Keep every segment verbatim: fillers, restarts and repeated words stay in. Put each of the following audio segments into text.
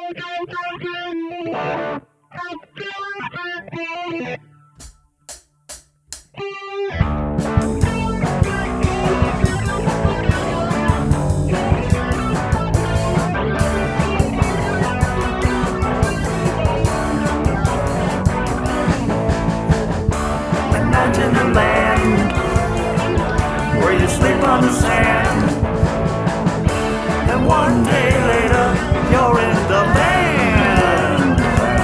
Imagine a land where you sleep on the sand, and one day later you're in the band.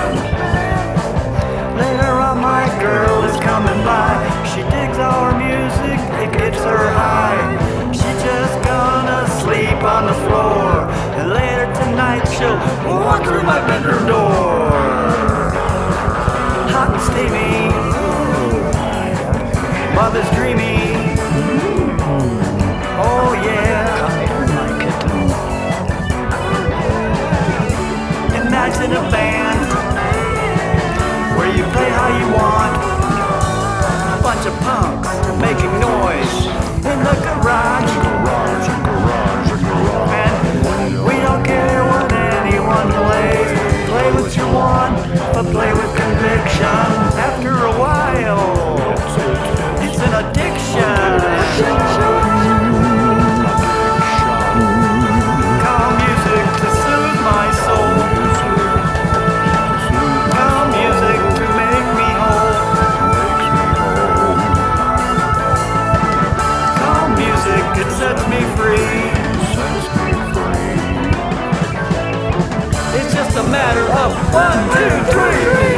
Later on my girl is coming by. She digs our music, it gets her high. She just gonna sleep on the floor, and later tonight she'll walk through my bedroom door. Hot and steamy, love is dreamy. Oh yeah. Imagine a band where you play how you want. A bunch of punks making noise in the garage. And we don't care what anyone plays. Play what you want, but play with conviction. After a while, it's an addiction. Calm music to soothe my soul. Calm music to make me whole. Calm music, it sets me free. It's just a matter of one, two, three.